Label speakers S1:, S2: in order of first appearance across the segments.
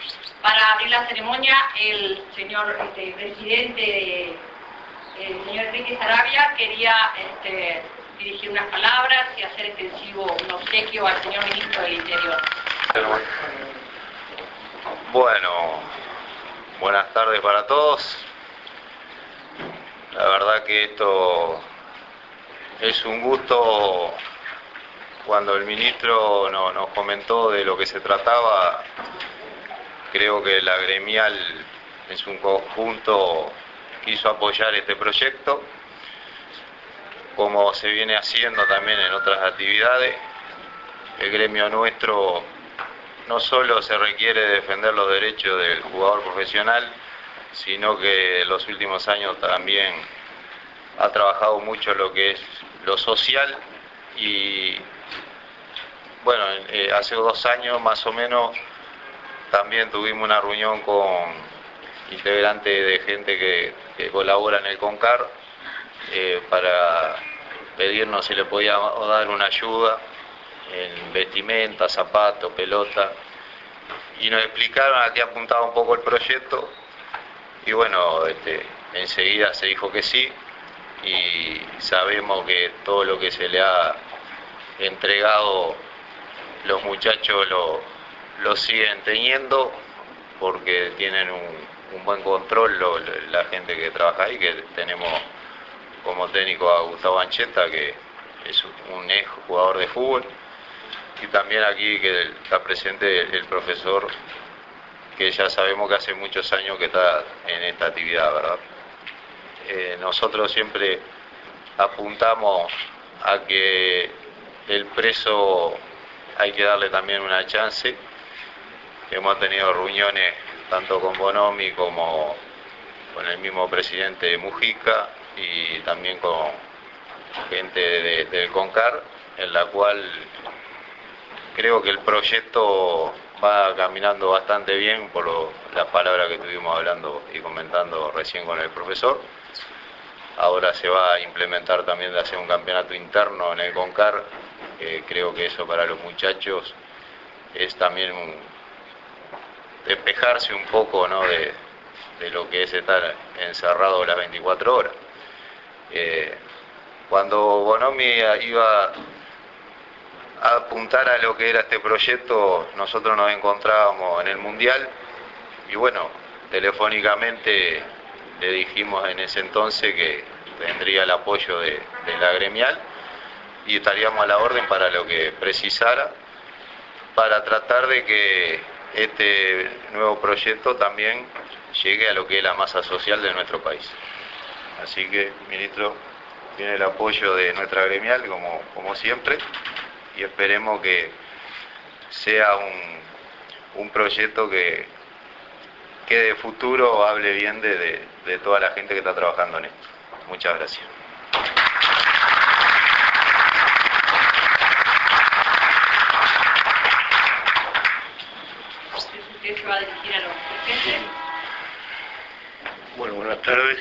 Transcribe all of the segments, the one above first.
S1: Para abrir la ceremonia, el señor presidente, el señor Enrique Saravia, quería dirigir unas palabras y hacer extensivo un obsequio al señor ministro del Interior.
S2: Bueno, buenas tardes para todos. La verdad que esto es un gusto. Cuando el ministro nos comentó de lo que se trataba, creo que la gremial en su conjunto quiso apoyar este proyecto, como se viene haciendo también en otras actividades. El gremio nuestro no solo se requiere defender los derechos del jugador profesional, sino que en los últimos años también ha trabajado mucho lo que es lo social. Y bueno, hace 2 años más o menos también tuvimos una reunión con integrantes de gente que colabora en el CONCAR para pedirnos si le podíamos dar una ayuda en vestimenta, zapatos, pelota, y nos explicaron a qué apuntaba un poco el proyecto, y bueno, enseguida se dijo que sí, y sabemos que todo lo que se le ha entregado los muchachos lo siguen teniendo, porque tienen un buen control la gente que trabaja ahí, que tenemos como técnico a Gustavo Ancheta, que es un ex jugador de fútbol, y también aquí que está presente el profesor, que ya sabemos que hace muchos años que está en esta actividad, ¿verdad? Nosotros siempre apuntamos a que el preso hay que darle también una chance. Hemos tenido reuniones tanto con Bonomi como con el mismo presidente Mujica y también con gente del CONCAR, en la cual creo que el proyecto va caminando bastante bien por las palabras que estuvimos hablando y comentando recién con el profesor. Ahora se va a implementar también de hacer un campeonato interno en el CONCAR. Creo que eso para los muchachos es también despejarse un poco, ¿no?, de lo que es estar encerrado las 24 horas. Cuando Bonomi iba a apuntar a lo que era este proyecto, nosotros nos encontrábamos en el Mundial, y bueno, telefónicamente le dijimos en ese entonces que tendría el apoyo de la gremial y estaríamos a la orden para lo que precisara, para tratar de que este nuevo proyecto también llegue a lo que es la masa social de nuestro país. Así que, ministro, tiene el apoyo de nuestra gremial, como siempre, y esperemos que sea un proyecto que de futuro hable bien de toda la gente que está trabajando en esto. Muchas gracias.
S1: ¿Usted se va a dirigir a los presentes?
S3: Bueno, buenas tardes.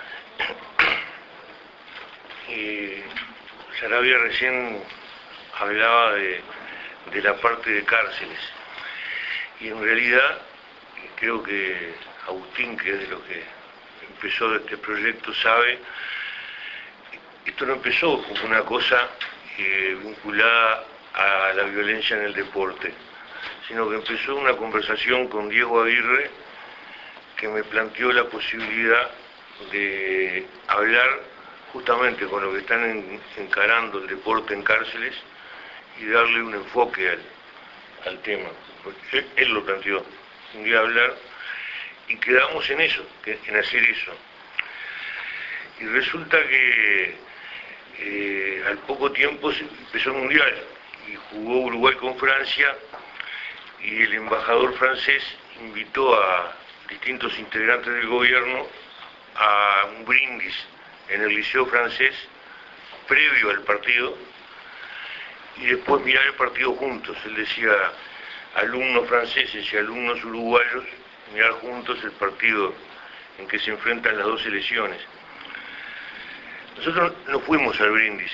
S3: Saravia recién hablaba de la parte de cárceles, y en realidad creo que Agustín, que es de los que empezó este proyecto, sabe, esto no empezó como una cosa vinculada a la violencia en el deporte, sino que empezó una conversación con Diego Aguirre, que me planteó la posibilidad de hablar justamente con los que están encarando el deporte en cárceles y darle un enfoque al tema. Porque él lo planteó, un día hablar, y quedamos en eso, en hacer eso. Y resulta que al poco tiempo empezó el Mundial y jugó Uruguay con Francia, y el embajador francés invitó a distintos integrantes del gobierno a un brindis en el liceo francés previo al partido, y después mirar el partido juntos. Él decía, alumnos franceses y alumnos uruguayos, mirar juntos el partido en que se enfrentan las dos selecciones. Nosotros no fuimos al brindis,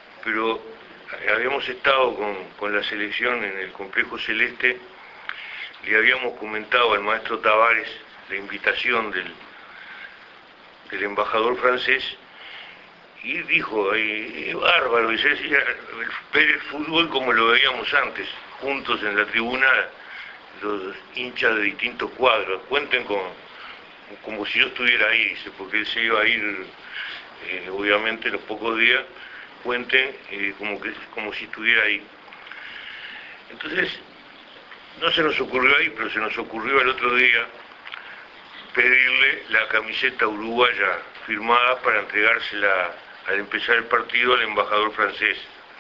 S3: pero habíamos estado con la selección en el Complejo Celeste le habíamos comentado al maestro Tavares la invitación del embajador francés, y dijo, bárbaro, y se decía, ver el fútbol como lo veíamos antes, juntos en la tribuna, los hinchas de distintos cuadros, cuenten como si yo estuviera ahí, dice, porque él se iba a ir, obviamente, los pocos días, cuenten como si estuviera ahí. Entonces, no se nos ocurrió ahí, pero se nos ocurrió el otro día pedirle la camiseta uruguaya firmada para entregársela al empezar el partido al embajador francés.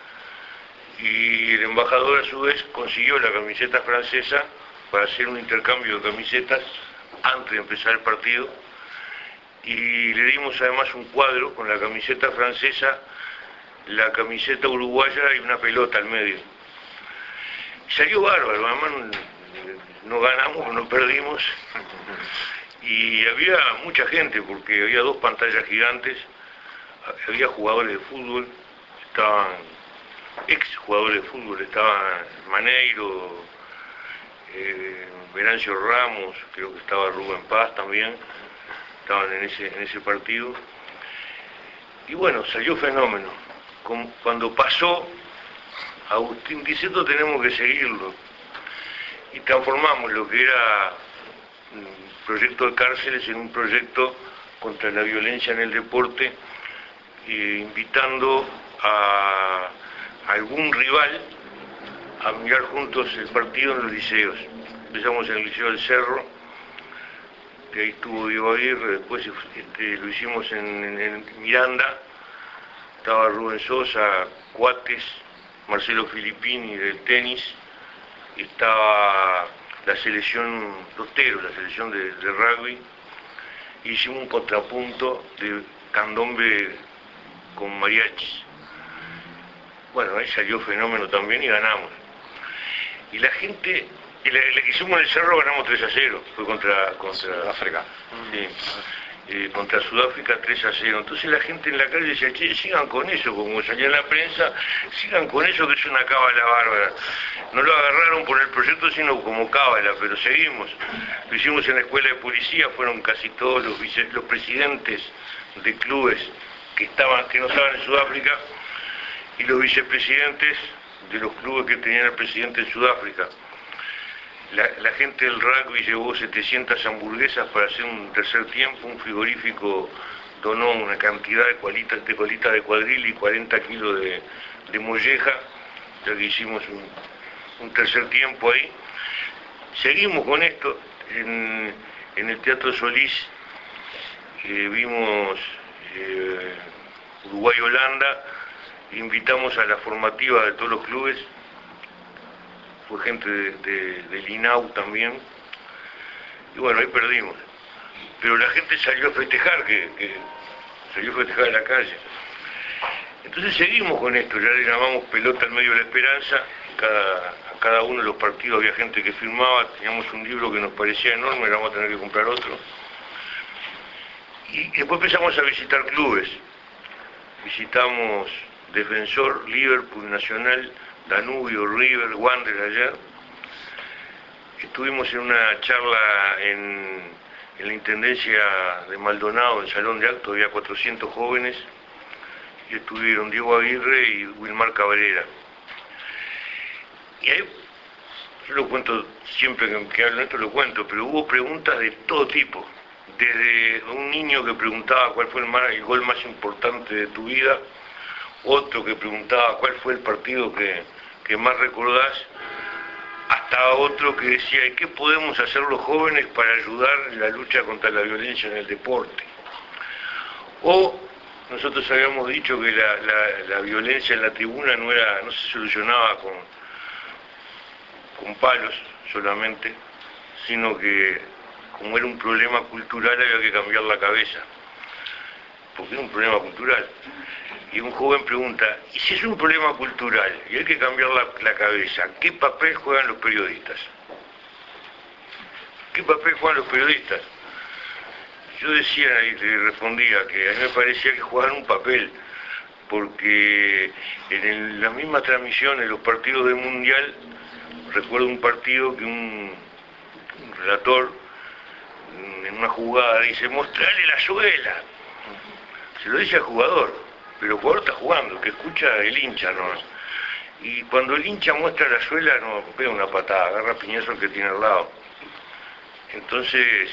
S3: Y el embajador a su vez consiguió la camiseta francesa para hacer un intercambio de camisetas antes de empezar el partido, y le dimos además un cuadro con la camiseta francesa, la camiseta uruguaya y una pelota al medio. Salió bárbaro, además no ganamos, no perdimos, y había mucha gente porque había 2 pantallas gigantes, había jugadores de fútbol, estaban ex jugadores de fútbol, estaban Maneiro, Venancio Ramos, creo que estaba Rubén Paz también, estaban en ese partido, y bueno, salió fenómeno. Cuando pasó, Agustín dice, esto tenemos que seguirlo, y transformamos lo que era un proyecto de cárceles en un proyecto contra la violencia en el deporte, invitando a algún rival a mirar juntos el partido en los liceos. Empezamos en el Liceo del Cerro, que ahí estuvo Diego Aguirre, después lo hicimos en Miranda, estaba Rubén Sosa, Cuates, Marcelo Filippini del tenis, y estaba la selección Tostero, la selección de rugby, y hicimos un contrapunto de candombe con mariachis. Bueno, ahí salió fenómeno también y ganamos. Y la gente, la que hicimos en el Cerro ganamos 3-0, fue contra
S4: Sudáfrica.
S3: Sí, contra Sudáfrica 3-0. Entonces la gente en la calle decía, che, sigan con eso, como salía en la prensa, sigan con eso que es una cábala bárbara. No lo agarraron por el proyecto, sino como cábala, pero seguimos. Lo hicimos en la escuela de policía, fueron casi todos los presidentes de clubes que no estaban en Sudáfrica, y los vicepresidentes de los clubes que tenían al presidente en Sudáfrica. La gente del rugby llevó 700 hamburguesas para hacer un tercer tiempo, un frigorífico donó una cantidad de colitas de cuadril y 40 kilos de molleja, ya que hicimos un tercer tiempo ahí. Seguimos con esto, en el Teatro Solís vimos Uruguay-Holanda, invitamos a la formativa de todos los clubes, fue gente del INAU también, y bueno, ahí perdimos. Pero la gente salió a festejar, salió a festejar en la calle. Entonces seguimos con esto, ya le llamamos pelota al medio de la esperanza, a cada uno de los partidos había gente que firmaba, teníamos un libro que nos parecía enorme, vamos a tener que comprar otro. Y después empezamos a visitar clubes, visitamos Defensor, Liverpool, Nacional, Danubio, River, Wander ayer. Estuvimos en una charla en la Intendencia de Maldonado, en el Salón de Actos, había 400 jóvenes, y estuvieron Diego Aguirre y Wilmar Cabrera. Y ahí, yo lo cuento siempre que hablo de esto, lo cuento, pero hubo preguntas de todo tipo, desde un niño que preguntaba cuál fue el gol más importante de tu vida, otro que preguntaba cuál fue el partido que más recordás, hasta otro que decía, ¿y qué podemos hacer los jóvenes para ayudar en la lucha contra la violencia en el deporte? O nosotros habíamos dicho que la violencia en la tribuna no se solucionaba con palos solamente, sino que como era un problema cultural había que cambiar la cabeza, porque era un problema cultural. Y un joven pregunta, ¿y si es un problema cultural y hay que cambiar la cabeza, qué papel juegan los periodistas? ¿Qué papel juegan los periodistas? Yo decía y le respondía que a mí me parecía que jugaban un papel, porque las mismas transmisiones, los partidos del Mundial, recuerdo un partido que un relator en una jugada dice, mostrale la suela. Se lo dice al jugador, pero el jugador está jugando, que escucha el hincha, ¿no? Y cuando el hincha muestra la suela, no pega una patada, agarra piñazo al que tiene al lado. Entonces,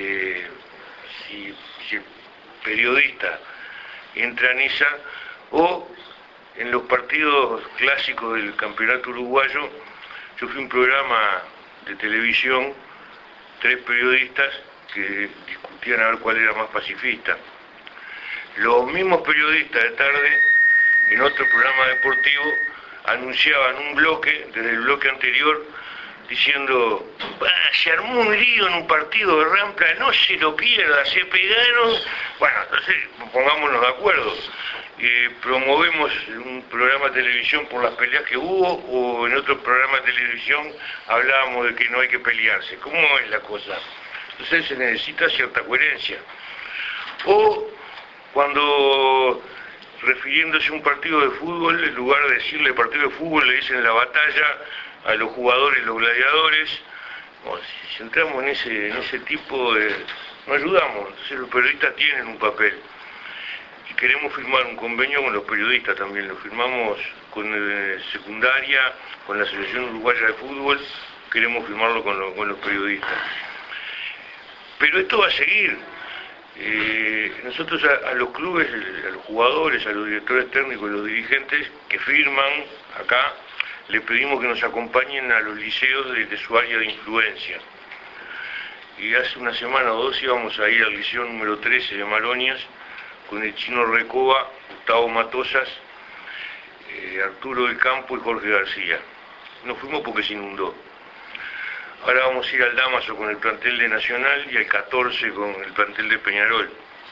S3: si el periodista entra en esa, o en los partidos clásicos del campeonato uruguayo, yo fui a un programa de televisión, 3 periodistas que discutían a ver cuál era más pacifista. Los mismos periodistas de tarde, en otro programa deportivo, anunciaban un bloque, desde el bloque anterior, diciendo, se armó un lío en un partido de Rampla, no se lo pierda, se pegaron. Bueno, entonces pongámonos de acuerdo. Promovemos un programa de televisión por las peleas que hubo, o en otro programa de televisión hablábamos de que no hay que pelearse. ¿Cómo es la cosa? Entonces se necesita cierta coherencia. O cuando, refiriéndose a un partido de fútbol, en lugar de decirle partido de fútbol, le dicen la batalla a los jugadores, los gladiadores. Bueno, si entramos en ese tipo de... no ayudamos. Entonces los periodistas tienen un papel. Y queremos firmar un convenio con los periodistas también. Lo firmamos con secundaria, con la Asociación Uruguaya de Fútbol. Queremos firmarlo con los periodistas. Pero esto va a seguir. Nosotros a los clubes, a los jugadores, a los directores técnicos, a los dirigentes que firman acá, le pedimos que nos acompañen a los liceos de su área de influencia. Y hace una semana o 2 íbamos a ir al liceo número 13 de Maronias con el Chino Recoba, Gustavo Matosas, Arturo del Campo y Jorge García. No fuimos porque se inundó. Ahora vamos a ir al Dámaso con el plantel de Nacional y al 14 con el plantel de Peñarol.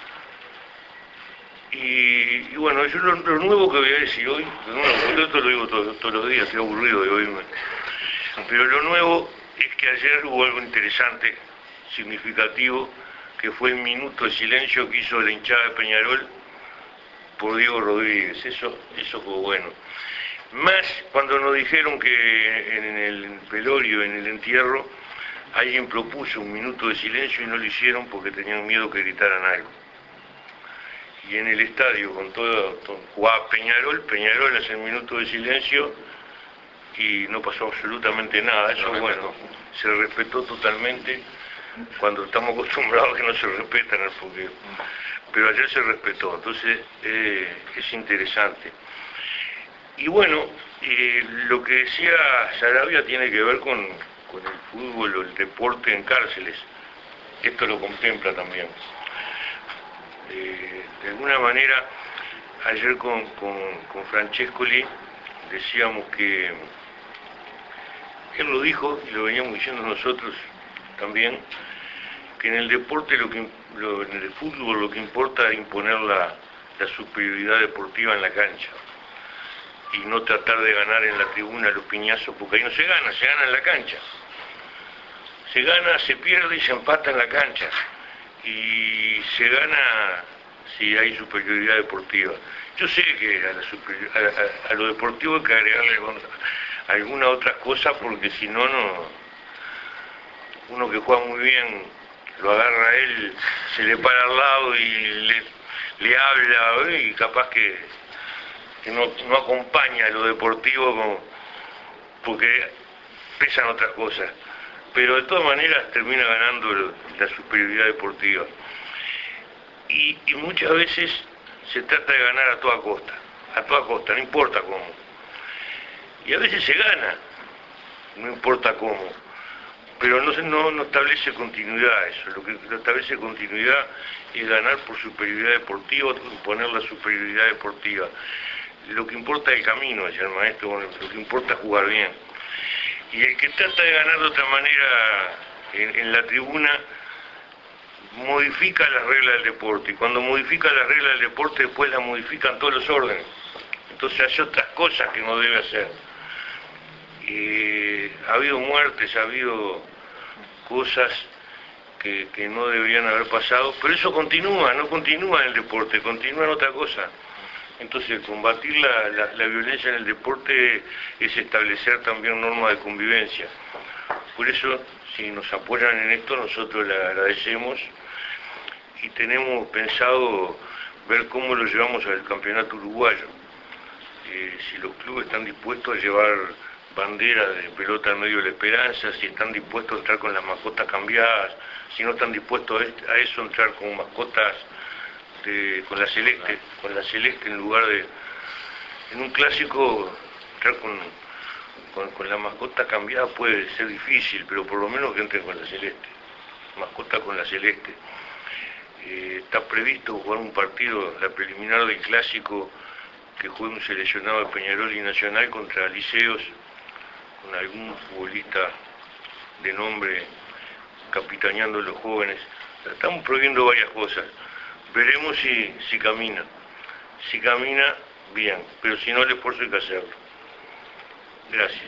S3: Y bueno, yo lo nuevo que voy a decir hoy, esto lo digo todos los días, estoy aburrido de oírme, pero lo nuevo es que ayer hubo algo interesante, significativo, que fue el minuto de silencio que hizo la hinchada de Peñarol por Diego Rodríguez. Eso fue bueno. Más cuando nos dijeron que en el velorio, en el entierro, alguien propuso un minuto de silencio y no lo hicieron porque tenían miedo que gritaran algo. Y en el estadio, jugaba Peñarol hace un minuto de silencio y no pasó absolutamente nada. Eso bueno, se respetó totalmente, cuando estamos acostumbrados a que no se respetan, pero ayer se respetó, entonces es interesante. Y bueno, lo que decía Sarabia tiene que ver con el fútbol o el deporte en cárceles. Esto lo contempla también. De alguna manera, ayer con Francescoli decíamos que, él lo dijo y lo veníamos diciendo nosotros también, que en el deporte, en el fútbol, lo que importa es imponer la superioridad deportiva en la cancha y no tratar de ganar en la tribuna los piñazos, porque ahí no se gana en la cancha. Se gana, se pierde y se empata en la cancha. Y se gana si hay superioridad deportiva. Yo sé que a lo deportivo hay que agregarle alguna otra cosa, porque si no, uno que juega muy bien, lo agarra a él, se le para al lado y le habla, y capaz que no acompaña a lo deportivo porque pesan otras cosas. Pero de todas maneras termina ganando la superioridad deportiva. Y muchas veces se trata de ganar a toda costa, no importa cómo. Y a veces se gana, no importa cómo. Pero no establece continuidad eso. Lo que establece continuidad es ganar por superioridad deportiva, imponer la superioridad deportiva. Lo que importa es el camino, decía el maestro, lo que importa es jugar bien. Y el que trata de ganar de otra manera en la tribuna modifica las reglas del deporte. Y cuando modifica las reglas del deporte, después las modifican todos los órdenes. Entonces hace otras cosas que no debe hacer. Ha habido muertes, ha habido cosas que no deberían haber pasado, pero eso continúa, no continúa en el deporte, continúa en otra cosa. Entonces, combatir la violencia en el deporte es establecer también normas de convivencia. por eso, si nos apoyan en esto, nosotros le agradecemos y tenemos pensado ver cómo lo llevamos al campeonato uruguayo. Si los clubes están dispuestos a llevar bandera de pelota en medio de la esperanza, si están dispuestos a entrar con las mascotas cambiadas, si no están dispuestos a eso, entrar con mascotas con la celeste en lugar de... En un clásico, entrar con la mascota cambiada puede ser difícil, pero por lo menos que entren con la celeste, mascota con la celeste. Está previsto jugar un partido, la preliminar del clásico, que juegue un seleccionado de Peñarol y Nacional contra Liceos, con algún futbolista de nombre capitaneando a los jóvenes. Estamos prohibiendo varias cosas. Veremos si camina. Si camina, bien, pero si no, el esfuerzo hay que hacerlo. Gracias.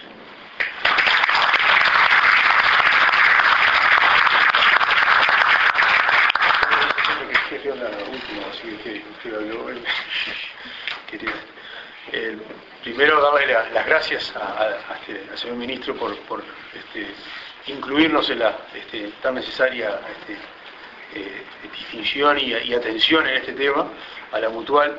S4: Primero darle las gracias al señor ministro por incluirnos en la tan necesaria distinción y atención en este tema, a la Mutual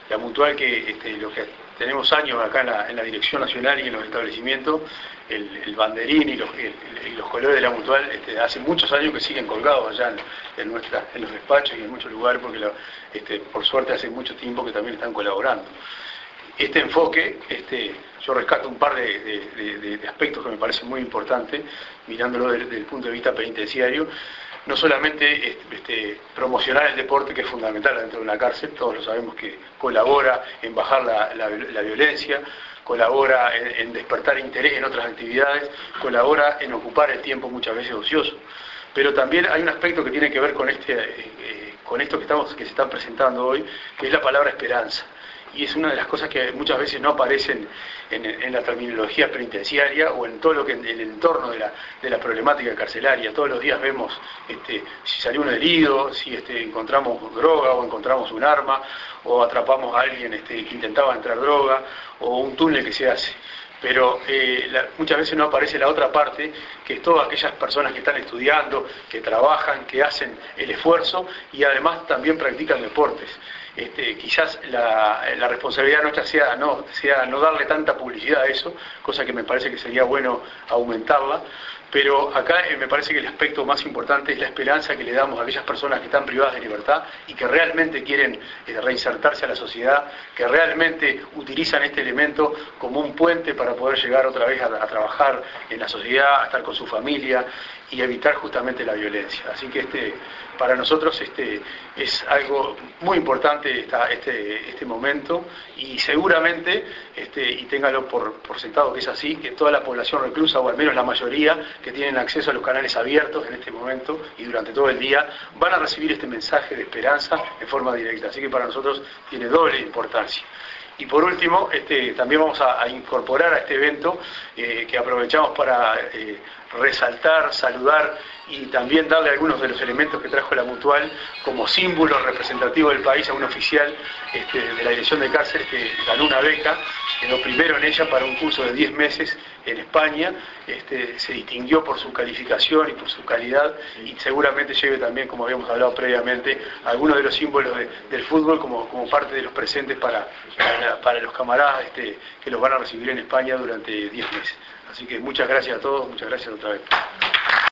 S4: que lo que tenemos años acá en la Dirección Nacional y en los establecimientos, el banderín y los colores de la Mutual hace muchos años que siguen colgados allá en los despachos y en muchos lugares, porque por suerte hace mucho tiempo que también están colaborando. Este enfoque, yo rescato un par de aspectos que me parecen muy importantes, mirándolo desde el punto de vista penitenciario. No solamente promocionar el deporte, que es fundamental dentro de una cárcel, todos lo sabemos que colabora en bajar la violencia, colabora en despertar interés en otras actividades, colabora en ocupar el tiempo muchas veces ocioso. Pero también hay un aspecto que tiene que ver con esto que se está presentando hoy, que es la palabra esperanza. Y es una de las cosas que muchas veces no aparecen en la terminología penitenciaria o en todo lo que en el entorno de la problemática carcelaria. Todos los días vemos si salió un herido, si encontramos droga o encontramos un arma, o atrapamos a alguien que intentaba entrar droga, o un túnel que se hace. Pero muchas veces no aparece la otra parte, que es todas aquellas personas que están estudiando, que trabajan, que hacen el esfuerzo y además también practican deportes. Quizás la responsabilidad nuestra sea no darle tanta publicidad a eso, cosa que me parece que sería bueno aumentarla, pero acá me parece que el aspecto más importante es la esperanza que le damos a aquellas personas que están privadas de libertad y que realmente quieren reinsertarse a la sociedad, que realmente utilizan este elemento como un puente para poder llegar otra vez a trabajar en la sociedad, a estar con su familia y evitar justamente la violencia. Así que para nosotros es algo muy importante este momento, y seguramente, y téngalo por sentado que es así, que toda la población reclusa, o al menos la mayoría, que tienen acceso a los canales abiertos en este momento y durante todo el día, van a recibir este mensaje de esperanza en forma directa. Así que para nosotros tiene doble importancia. Y por último, también vamos a incorporar a este evento, que aprovechamos para resaltar, saludar y también darle algunos de los elementos que trajo la Mutual como símbolo representativo del país, a un oficial de la Dirección de Cárceles que ganó una beca, quedó primero en ella para un curso de 10 meses en España. Se distinguió por su calificación y por su calidad, y seguramente lleve también, como habíamos hablado previamente, algunos de los símbolos del fútbol como parte de los presentes para los camaradas que los van a recibir en España durante 10 meses. Así que muchas gracias a todos, muchas gracias otra vez.